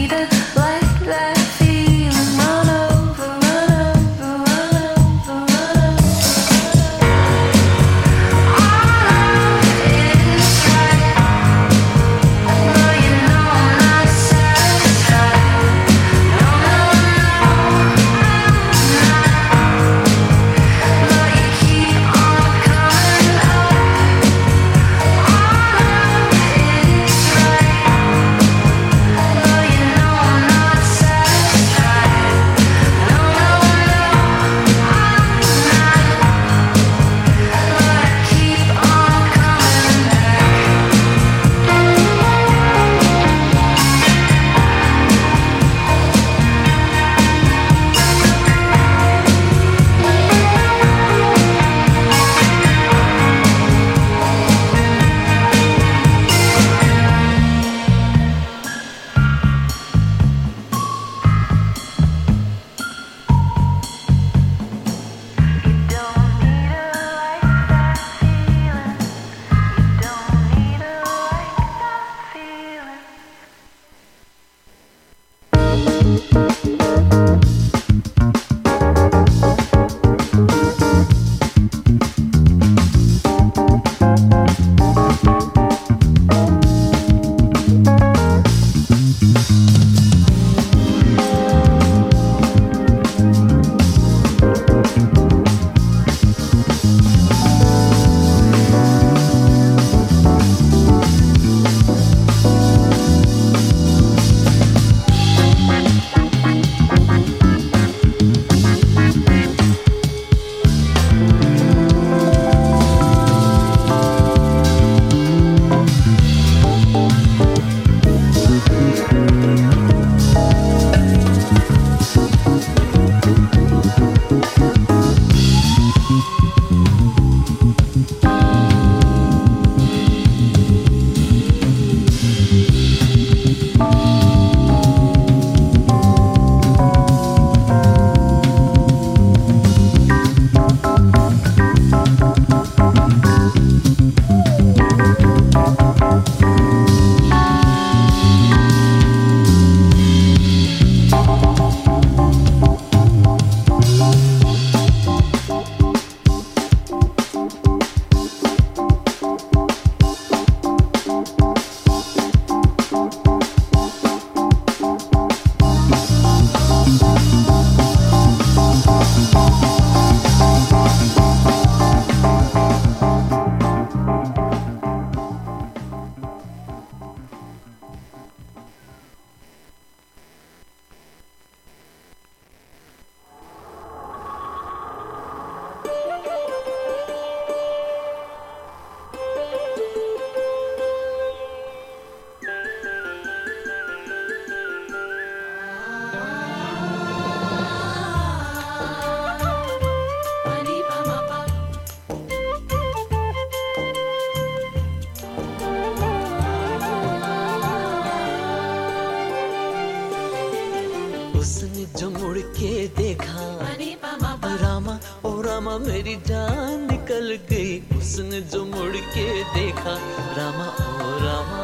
रामा मेरी जान निकल गई, उसने जो मुड़ के देखा, रामा ओ रामा।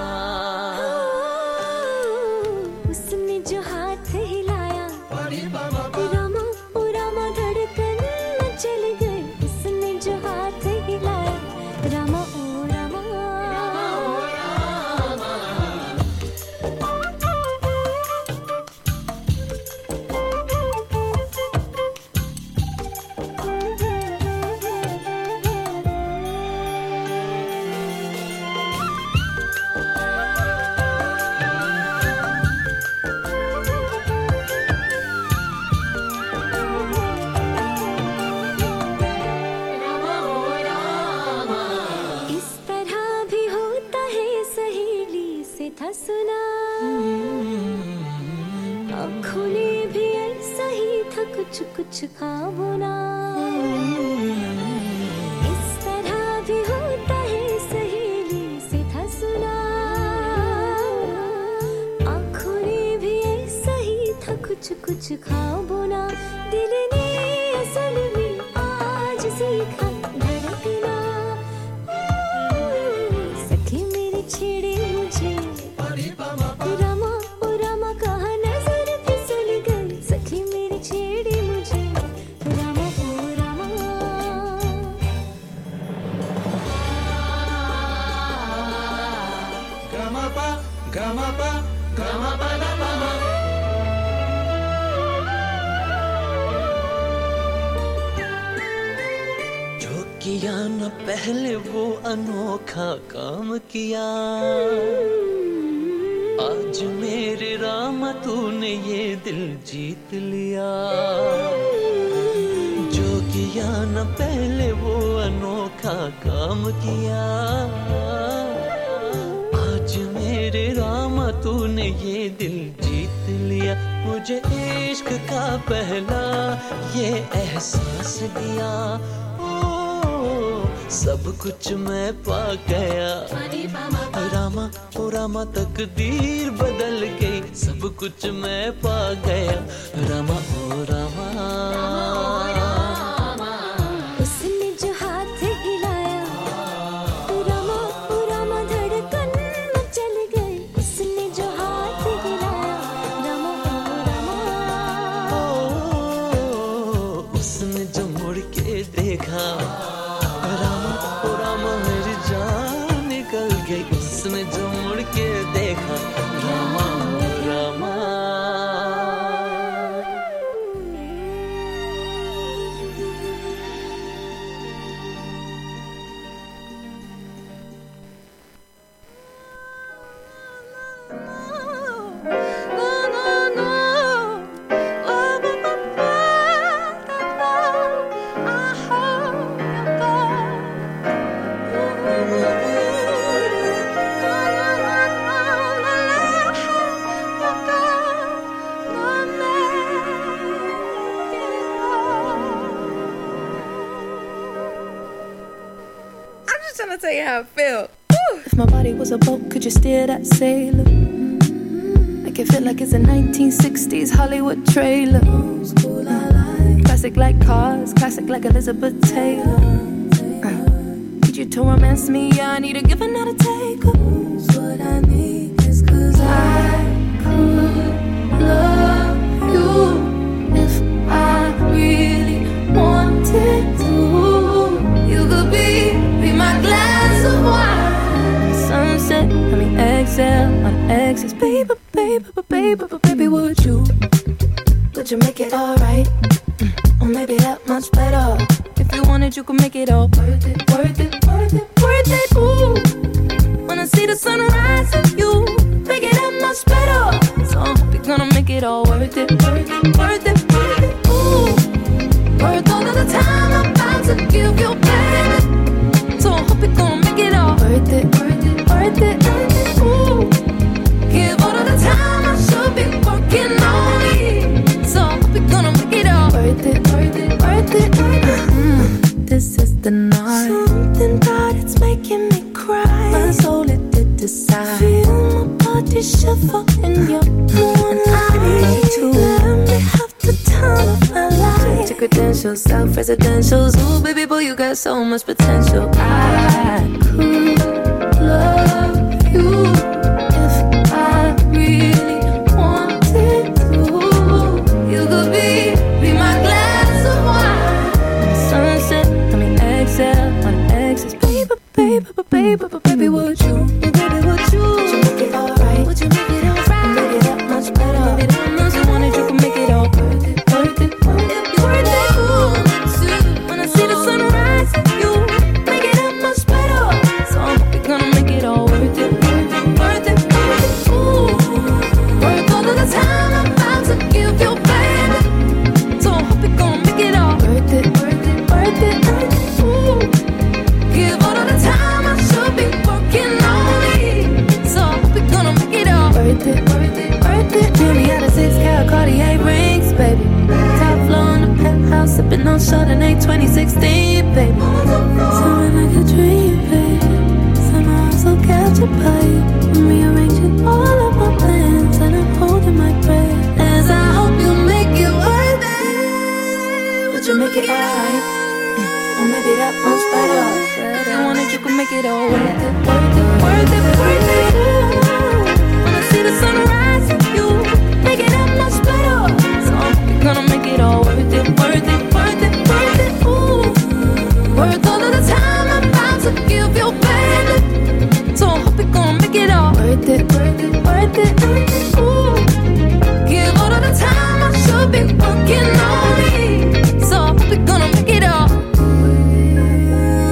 उसने जो हाथ हिलाया, रामा ओ रामा धड़कन चल गई। उसने जो हाथ हिलाया, रामा ओ रामा। था सुना आँखों ने भी ऐसा ही था कुछ कुछ ख्वाबों ना। इस तरह भी होता है सहेली से था सुना, आँखों ने भी ऐसा ही था कुछ कुछ ख्वाबों ना। दिल ने असल में आज सीखा धड़कना, सखी मेरी छेड़े मुझे, रामा ओ रामा कहा किया न पहले वो अनोखा काम किया, आज मेरे रामा तूने ये दिल जीत लिया। जो किया न पहले वो अनोखा काम किया, आज मेरे रामा तूने ये दिल जीत लिया। मुझे इश्क का पहला ये एहसास दिया, सब कुछ मैं पा गया। रामा ओ रामा तकदीर बदल गई, सब कुछ मैं पा गया। रामा ओ रामा, उसने जो हाथ हिलाया, रामा ओ रामा धड़कन मचल गई। उसने जो हाथ हिलाया, रामा ओ रामा, उसने जो मुड़ के देखा, रामा ओ रामा मेरी जान निकल गई। उसने जो मुड़ के देखा, रामा ओ Rama. Trying to tell you how I feel. If my body was a boat, could you steer that sailor? Make it feel like it's a 1960s Hollywood trailer. Classic like cars, classic like Elizabeth Taylor. Need you to romance me, yeah, I need a give and not a take. What I need is 'cause I could love you if I really wanted to. You could be my glass of wine. Sunset, let me exhale on exes. Baby, baby, baby, baby, would you make it alright? Or maybe that much better. If you wanted, you could make it all worth it, worth it, worth it, worth it. Ooh, when I see the sunrise and you make it that much better. So I hope you're gonna make it all worth it, worth it, worth it, worth it. Ooh, worth all of the time I'm about to give you, baby. So I hope you're gonna make it all worth it, worth it, worth it, worth it. Ooh, give all of the time I should be working on me. So I hope you're gonna make it all worth it, worth it, worth it, worth it. This is the night. Something about it's making me cry. My soul it did decide. Feel my body shiver in your moonlight. To let me have the time of my life. Your credentials, self-residentials. Ooh, baby boy, you got so much potential. I could love you if I really wanted to. You could be my glass of wine. Sunset, let me exhale on exes. Baby, baby, baby, baby, would you? Baby, would you make it alright? Would you make it alright? Make it that much better. Maybe that much you wanted, you could make it all worth it, worth it, worth it, worth it. Ooh, when I see the sunrise and you make it that much better. So I hope you're gonna make it all worth it, worth it, worth it, worth it. Ooh, worth all of the time I'm about to give you, baby. So I hope you're gonna make it all worth it, worth it, worth it, worth it. Ooh, give all of the time I should be working on me. So I hope you're gonna make it all worth it, worth it, worth it. Jimmy had a 6-carat Cartier rings, baby. Top floor in the penthouse, sipping on Chardonnay 2016, baby. Something like a dream, baby. Somehow I'm so captured by you. I'm rearranging all of my plans and I'm holding my breath as I hope you make it worth it. Would you make it alright? Or maybe that much better. If you wanted, you could make it all worth it, worth it, worth it, worth it. Ooh, when I see the sunrise and you make it that much better. So I hope you're gonna make it all worth it, worth it, worth it, worth it. Ooh, worth all of the time I'm about to give you, baby. So I hope you're gonna make it all worth it, worth it, worth it, worth it. Ooh, give all of the time I should be working on me. So I hope you're gonna make it all.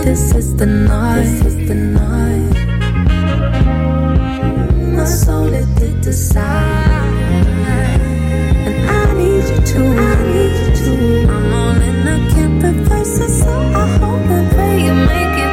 I'm all in, I can't reverse it, so I hope and pray you make it.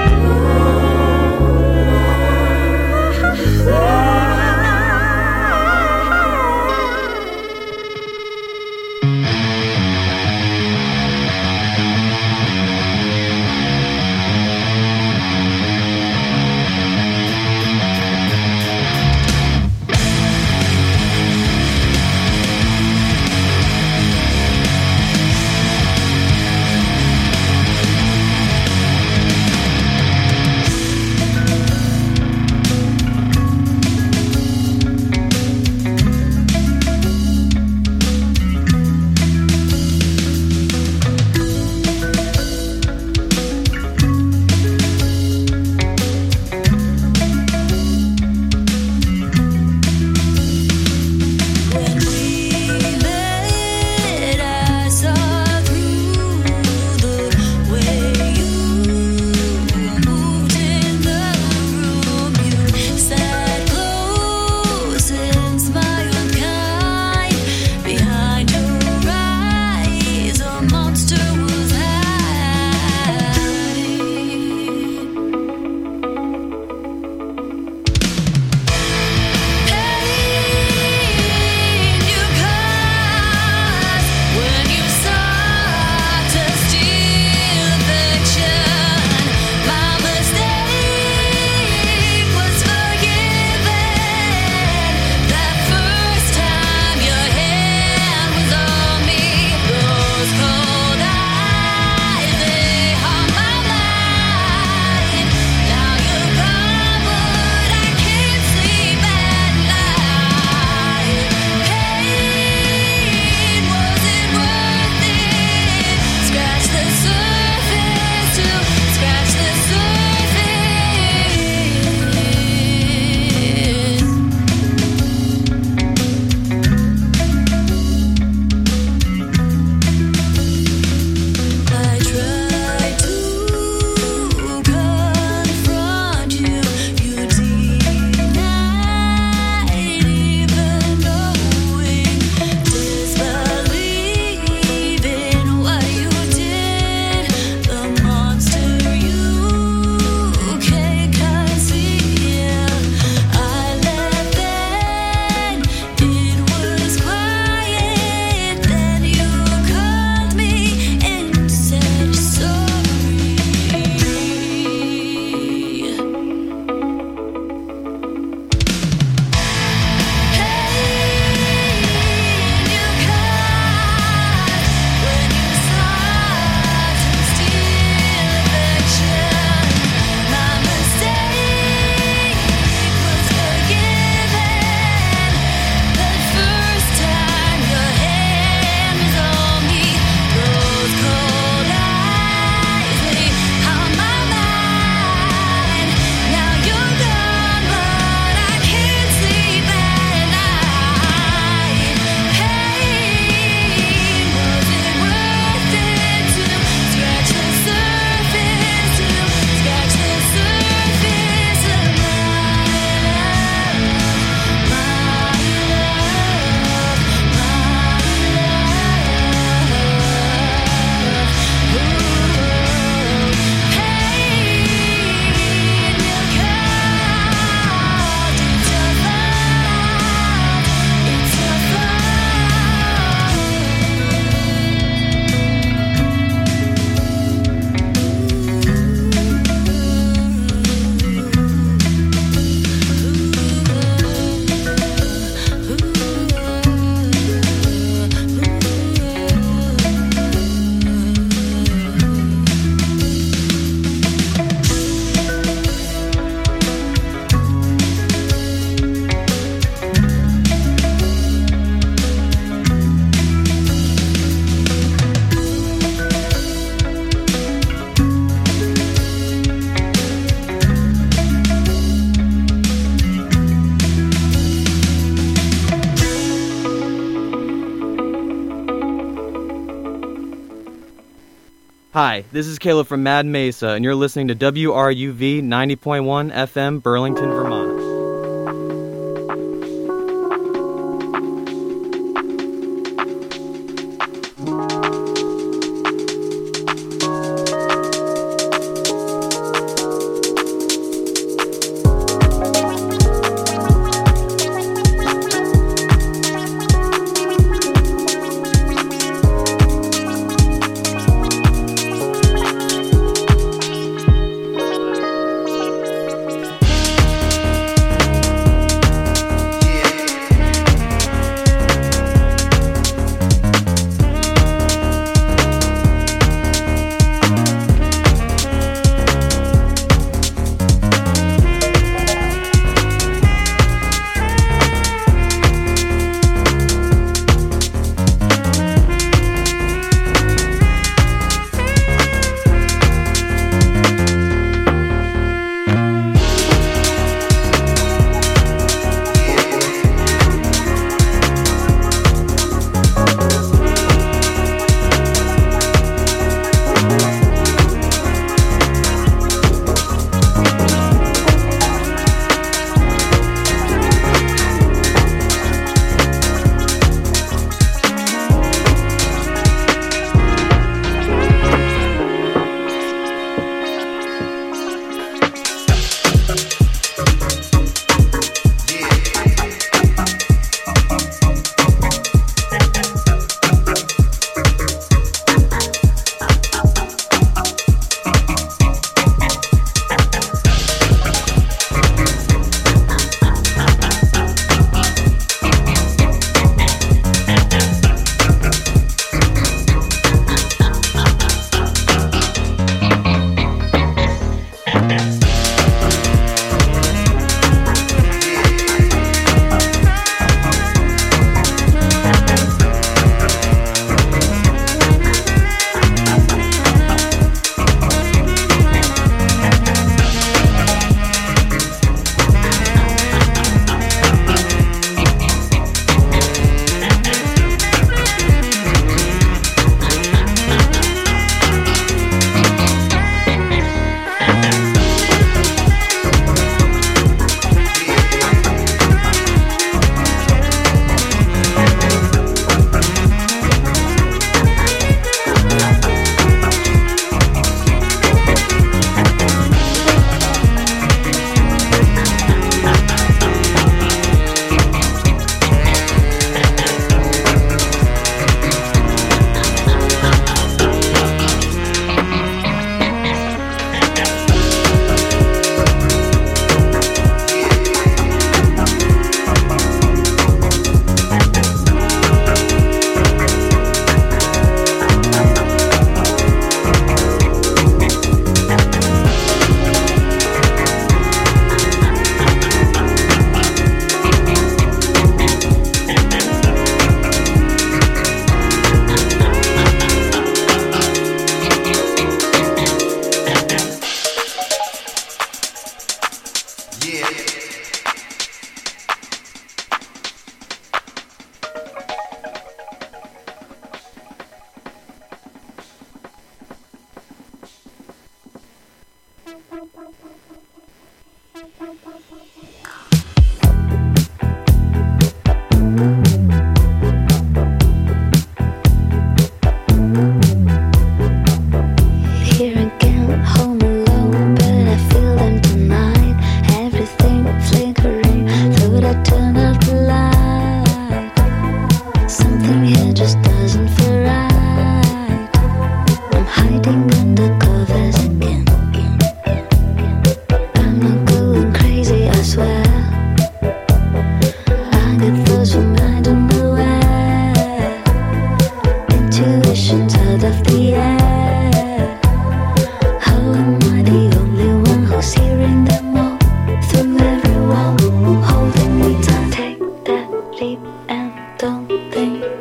Hi, this is Caleb from Mad Mesa, and you're listening to WRUV 90.1 FM, Burlington, Vermont.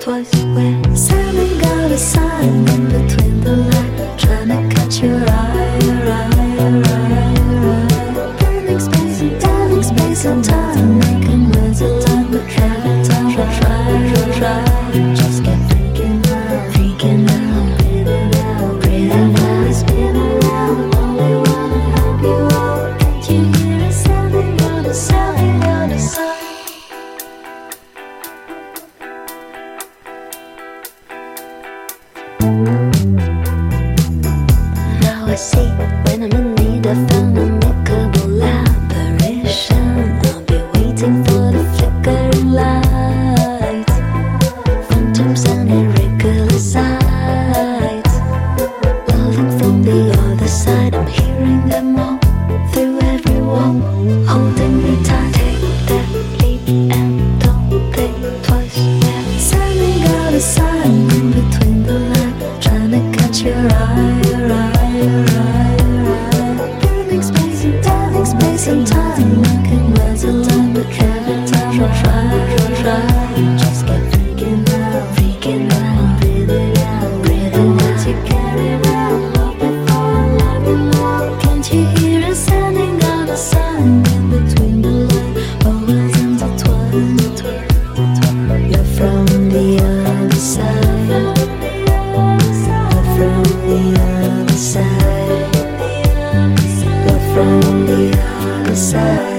twice. We're sailing out a sign in between the lines, trying to catch your eye, your eye, your eye, your eye. Burning space and time, space and time, making words align, but try, just get freaking out, freaking out, breathe it out, breathe it out, spin around, only wanna help you out. Can't you hear us sounding on the sounding on the sound? Now I see when I'm in need of an amicable apparition. I'll be waiting for the flickering light, phantoms and irregular sights, lolling from the other side. I'm hearing them all through every wall, holding me tight. Take that leap and don't think twice. We're sending out a sign in between the lines, trying to catch your eye, your eye, your eye, your eye. Burning space and time, space and time, making words align, but try, just get freaking out, breathe it out, breathe it out. You get it out, love before, love you now. Can't you hear us sending out a sign in between the lines, always intertwined. Love from the other side, love from the other side, love from the other side.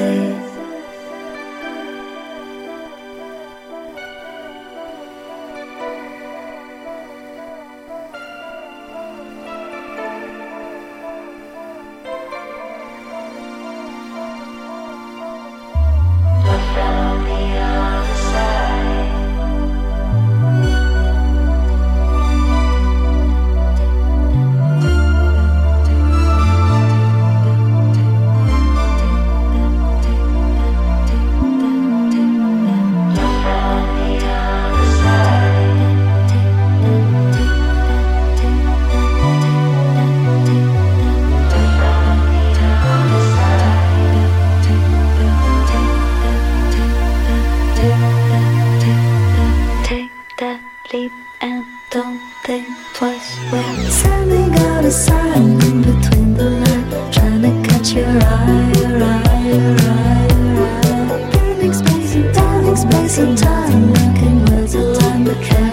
Take that leap and don't think twice. We're sending out a sign in between the lines, trying to catch your eye, your eye, your eye, your eye. Burning space and time, space and time, making words align, but try,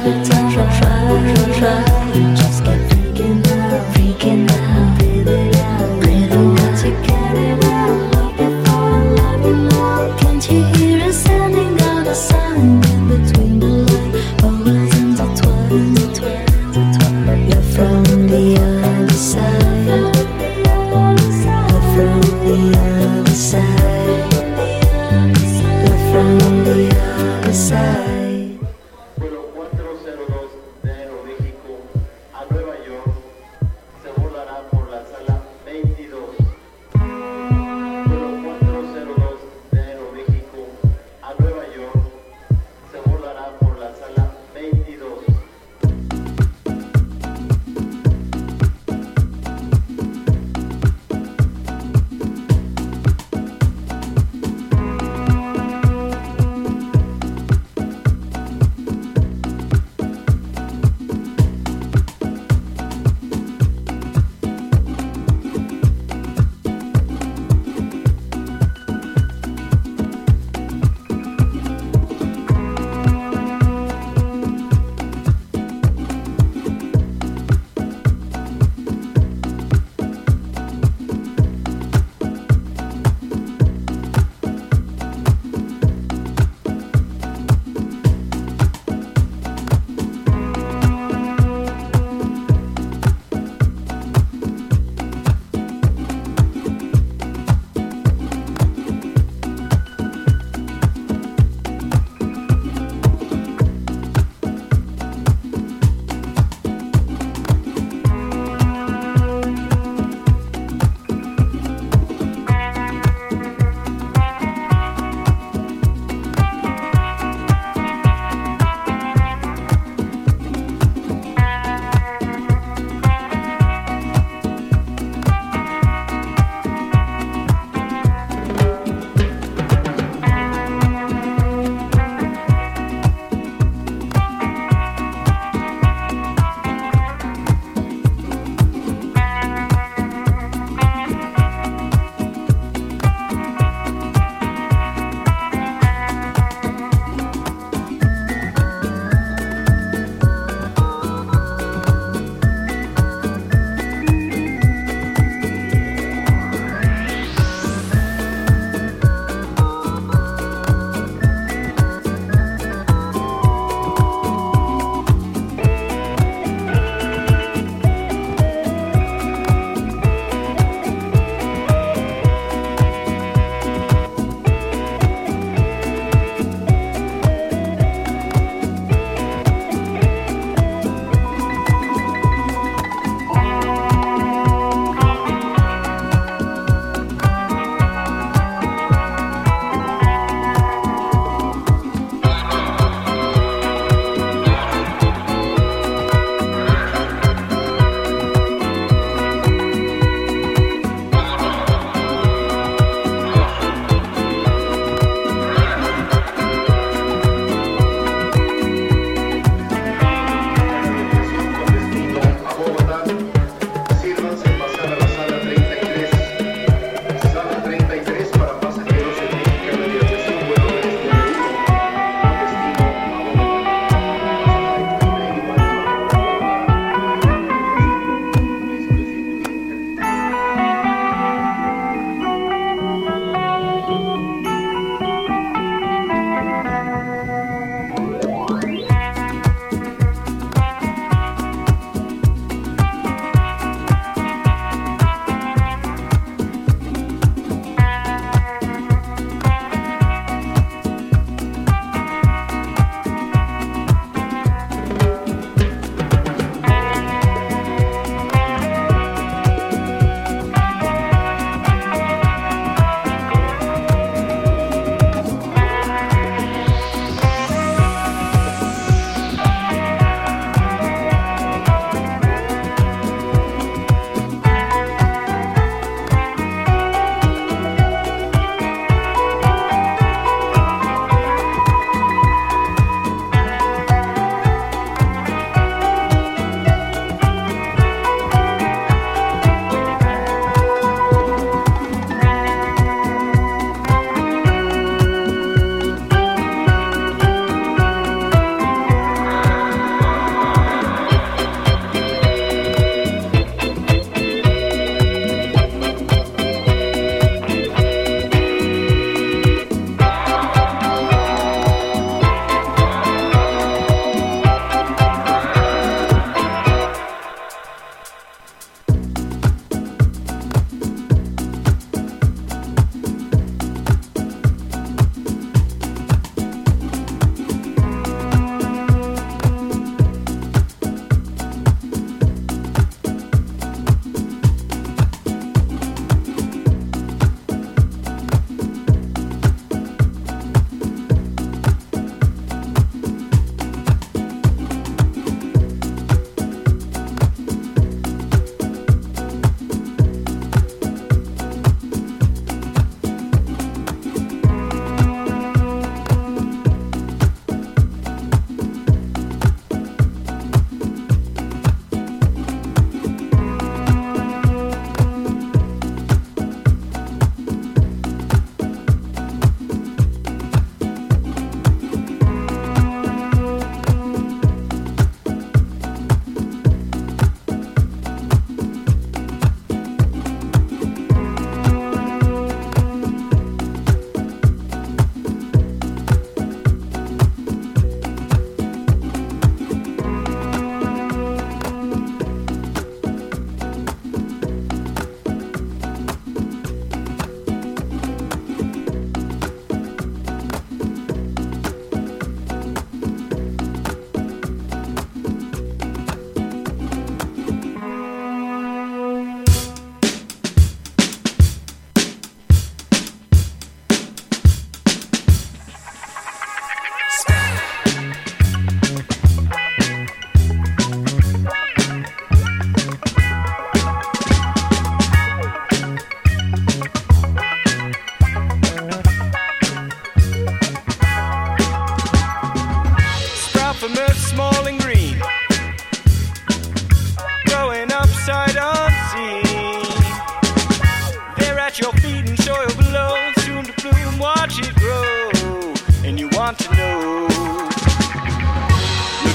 just get freaking out, breathe it out, breathe it out. You get it out, love before, love you now. Can't you hear us sending out a sign in between the lines, always intertwined. Love from the other side, love from the other side, love from the other side. Bueno, 402 de México.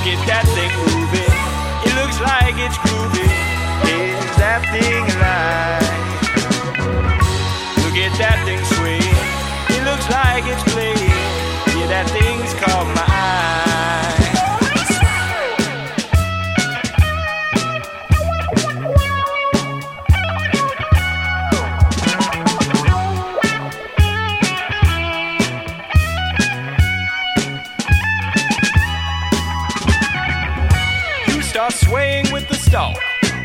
get that thing moving. It looks like it's groovy. Is that thing alive? Look at that thing swing. It looks like it's playing. Yeah, that thing's caught my eye. Start swaying with the stalk,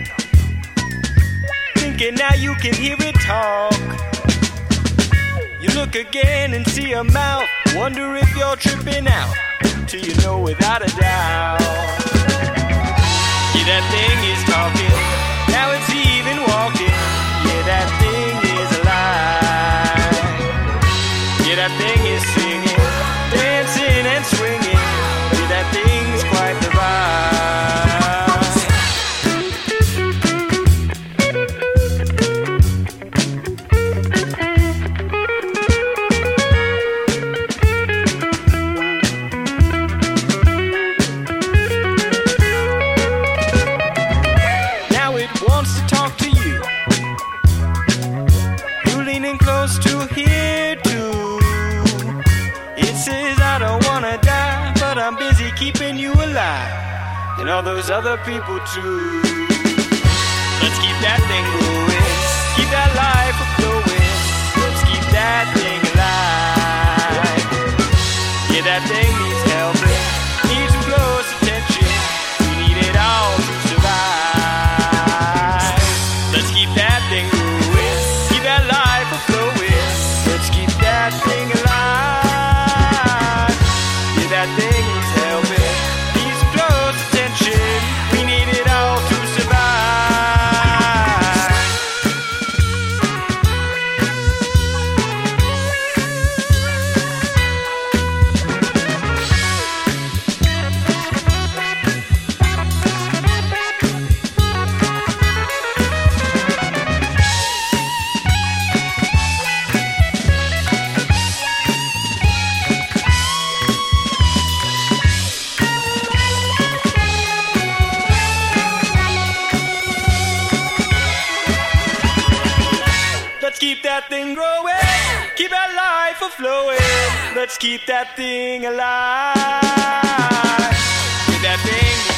thinking now you can hear it talk. You look again and see a mouth, wonder if you're tripping out, till you know without a doubt. Yeah, that thing is talking, now it's even walking. Yeah, that thing is alive. Yeah, that thing is singing, dancing and swinging. Yeah, that thing's quite the vibe. Keeping you alive, and all those other people too. Let's keep that thing going, keep that life flowing. Let's keep that thing alive. Yeah, that thing needs helping, needs some close attention. We need it all to survive. Let's keep that thing going, keep that life flowing. Let's keep that thing alive. Yeah, that thing needs helping, needs close attention. We need it all to survive. Keep that thing growing, keep that life a-flowing. Let's keep that thing alive. Keep that thing